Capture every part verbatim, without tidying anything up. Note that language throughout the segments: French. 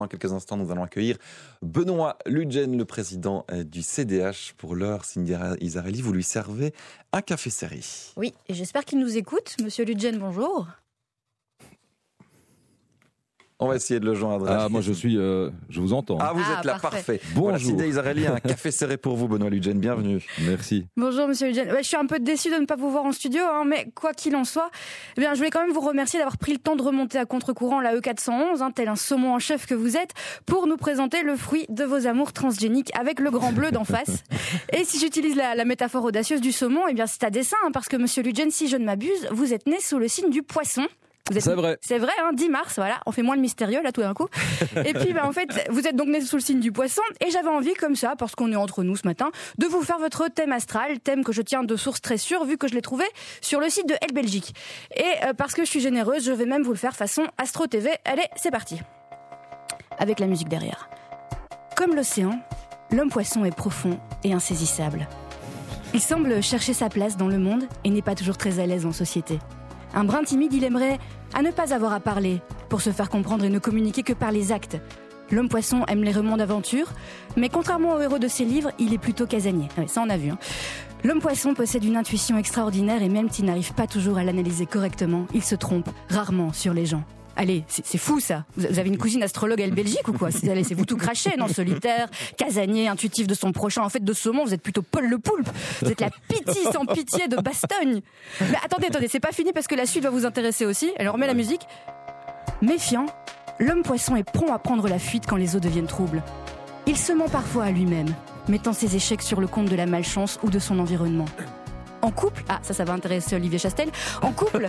Dans quelques instants, nous allons accueillir Benoît Ludgen, le président du C D H. Pour l'heure, Cindy Isarelli, vous lui servez un café serré. Oui, et j'espère qu'il nous écoute. Monsieur Ludgen, bonjour. On va essayer de le joindre. Ah, moi je suis, euh, je vous entends. Ah, vous ah, êtes là, parfait. parfait. Bonjour. Voilà, Cindy Isarelli, un café serré pour vous, Benoît Ludgen, bienvenue. Merci. Bonjour Monsieur Ludgen. Ouais, je suis un peu déçue de ne pas vous voir en studio, hein, mais quoi qu'il en soit, eh bien, je voulais quand même vous remercier d'avoir pris le temps de remonter à contre-courant la E quatre cent onze, hein, tel un saumon en chef que vous êtes, pour nous présenter le fruit de vos amours transgéniques avec le grand bleu d'en face. Et si j'utilise la, la métaphore audacieuse du saumon, eh bien c'est à dessein, hein, parce que Monsieur Ludgen, si je ne m'abuse, vous êtes né sous le signe du poisson. Vous êtes, c'est vrai. C'est vrai, hein, dix mars, voilà. On fait moins le mystérieux, là, tout d'un coup. Et puis, bah, en fait, vous êtes donc né sous le signe du poisson. Et j'avais envie, comme ça, parce qu'on est entre nous ce matin, de vous faire votre thème astral, thème que je tiens de source très sûre, vu que je l'ai trouvé sur le site de Elle Belgique. Et euh, parce que je suis généreuse, je vais même vous le faire façon Astro T V. Allez, c'est parti. Avec la musique derrière. Comme l'océan, l'homme-poisson est profond et insaisissable. Il semble chercher sa place dans le monde et n'est pas toujours très à l'aise en société. Un brin timide, il aimerait à ne pas avoir à parler, pour se faire comprendre et ne communiquer que par les actes. L'homme-poisson aime les romans d'aventure, mais contrairement au héros de ses livres, il est plutôt casanier. Ouais, ça on a vu. Hein. L'homme-poisson possède une intuition extraordinaire et même s'il n'arrive pas toujours à l'analyser correctement, il se trompe rarement sur les gens. Allez, c'est, c'est fou ça. Vous avez une cousine astrologue à Elle Belgique ou quoi? C'est, allez, c'est vous tout craché, non? Solitaire, casanier, intuitif de son prochain. En fait, de saumon, vous êtes plutôt Paul le Poulpe. Vous êtes la pitié sans pitié de Bastogne. Mais attendez, attendez, c'est pas fini parce que la suite va vous intéresser aussi. Alors, on remet la musique. Méfiant, l'homme-poisson est prompt à prendre la fuite quand les eaux deviennent troubles. Il se ment parfois à lui-même, mettant ses échecs sur le compte de la malchance ou de son environnement. En couple, ah ça ça va intéresser Olivier Chastel, en couple,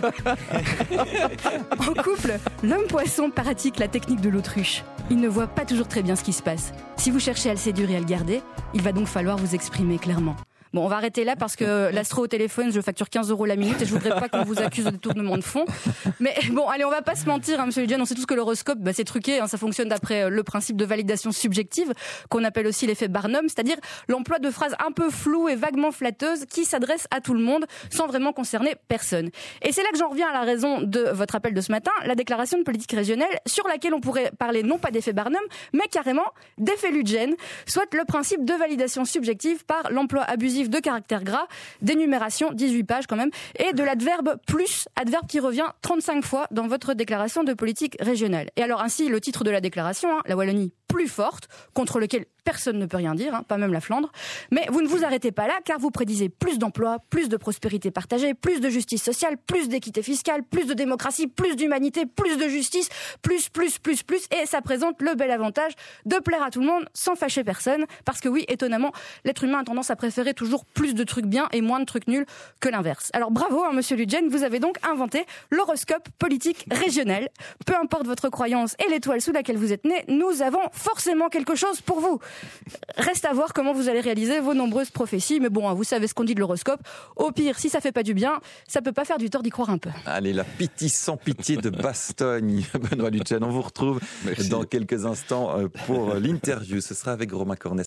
en couple, l'homme-poisson pratique la technique de l'autruche. Il ne voit pas toujours très bien ce qui se passe. Si vous cherchez à le séduire et à le garder, il va donc falloir vous exprimer clairement. Bon, on va arrêter là parce que l'astro au téléphone, je facture quinze euros la minute et je voudrais pas qu'on vous accuse de détournement de fonds. Mais bon, allez, on va pas se mentir, hein, monsieur Ludgen, on sait tous que l'horoscope, bah, c'est truqué, hein, ça fonctionne d'après le principe de validation subjective, qu'on appelle aussi l'effet Barnum, c'est-à-dire l'emploi de phrases un peu floues et vaguement flatteuses qui s'adressent à tout le monde sans vraiment concerner personne. Et c'est là que j'en reviens à la raison de votre appel de ce matin, la déclaration de politique régionale, sur laquelle on pourrait parler non pas d'effet Barnum, mais carrément d'effet Ludgen, soit le principe de validation subjective par l'emploi abusif de caractères gras, d'énumération, dix-huit pages quand même, et de l'adverbe plus, adverbe qui revient trente-cinq fois dans votre déclaration de politique régionale. Et alors ainsi, le titre de la déclaration, hein, la Wallonie plus forte, contre lequel personne ne peut rien dire, hein, pas même la Flandre. Mais vous ne vous arrêtez pas là, car vous prédisez plus d'emplois, plus de prospérité partagée, plus de justice sociale, plus d'équité fiscale, plus de démocratie, plus d'humanité, plus de justice, plus, plus, plus, plus, et ça présente le bel avantage de plaire à tout le monde sans fâcher personne, parce que oui, étonnamment, l'être humain a tendance à préférer toujours plus de trucs bien et moins de trucs nuls que l'inverse. Alors bravo, hein, monsieur Ludgen, vous avez donc inventé l'horoscope politique régional. Peu importe votre croyance et l'étoile sous laquelle vous êtes né, nous avons forcément quelque chose pour vous. Reste à voir comment vous allez réaliser vos nombreuses prophéties, mais bon, hein, vous savez ce qu'on dit de l'horoscope. Au pire, si ça fait pas du bien, ça peut pas faire du tort d'y croire un peu. Allez, la pitié sans pitié de Bastogne. Benoît Ludgen, on vous retrouve Merci. Dans quelques instants pour l'interview. Ce sera avec Romain Cornet.